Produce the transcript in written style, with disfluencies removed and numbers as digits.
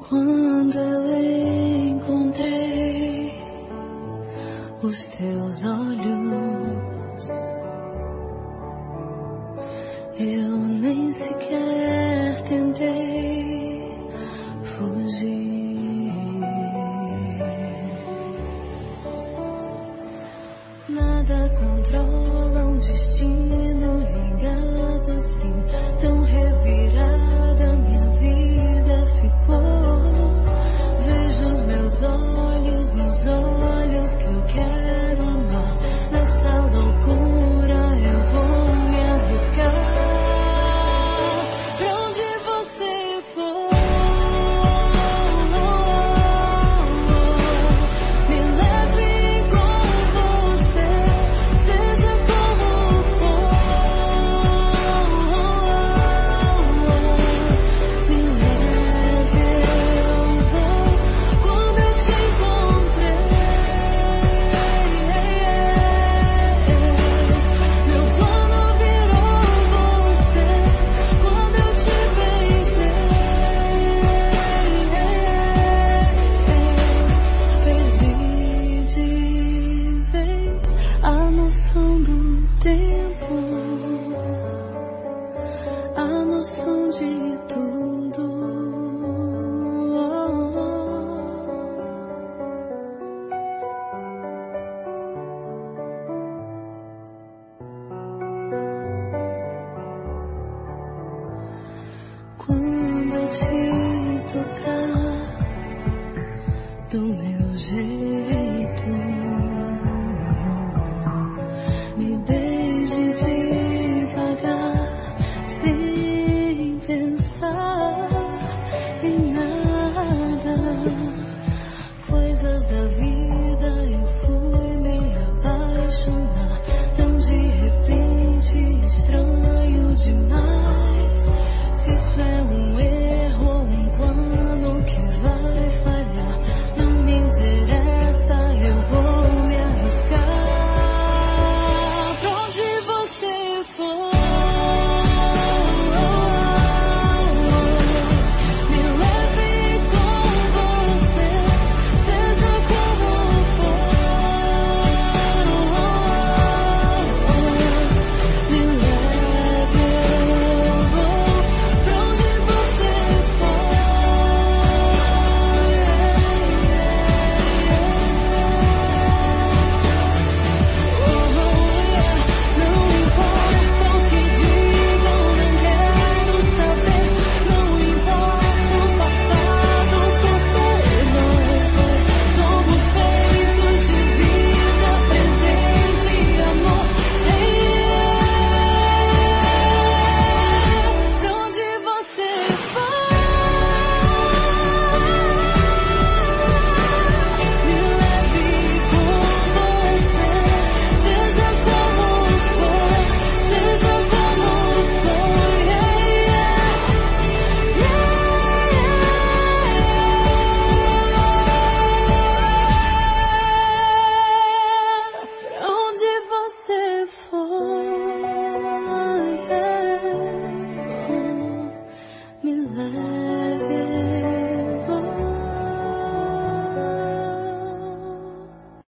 Quando eu encontrei os teus olhos, eu nem sequer tentei fugir. Nada controla um destino ligado assim, tão revirada minha vida ficou. Vejo os meus olhos nos olhos que eu quero amar. Nessa loucura eu vou me arriscar. Pra onde você for, me leve com você, seja como for. Me leve, eu vou. Quando eu te encontrei, meu plano virou você. Quando eu te beijei, perdi de vez a noção do tempo, a noção de tudo. Quando eu te tocar do meu jeito,